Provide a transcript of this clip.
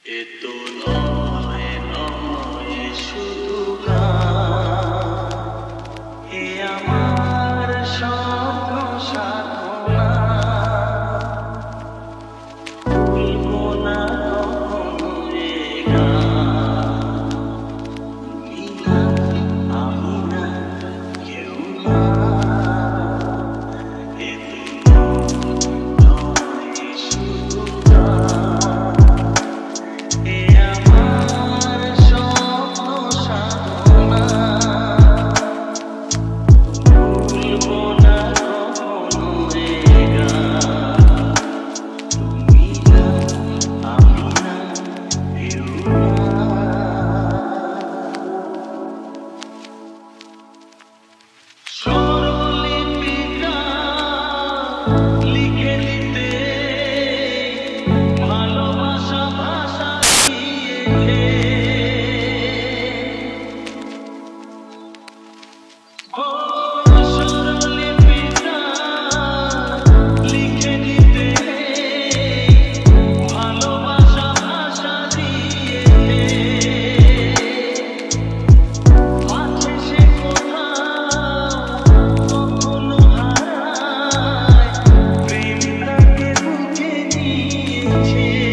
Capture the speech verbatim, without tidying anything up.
এ তো নয় নয় শুধু গান, এ আমার স্বপ্ন সাধনা। ভুলবো না কখনো এ গান, তুমি না আমি না কেউ না। এ তো নয় শুধু গান, এ আমার স্বপ্ন সাধনা। ভুলবো না কখনো এ গান, তুমি না আমি না কেউ না। স্বরলিপিটা লিখে দিতে ভালোবাসা ভাষা দিয়েছে। ও স্বরলিপিটা লিখে দিতে ভালোবাসা ভাষা দিয়েছে। আছে সে কোথাও কখনো হারায়, প্রেম তাকে বুঝে নিয়েছে।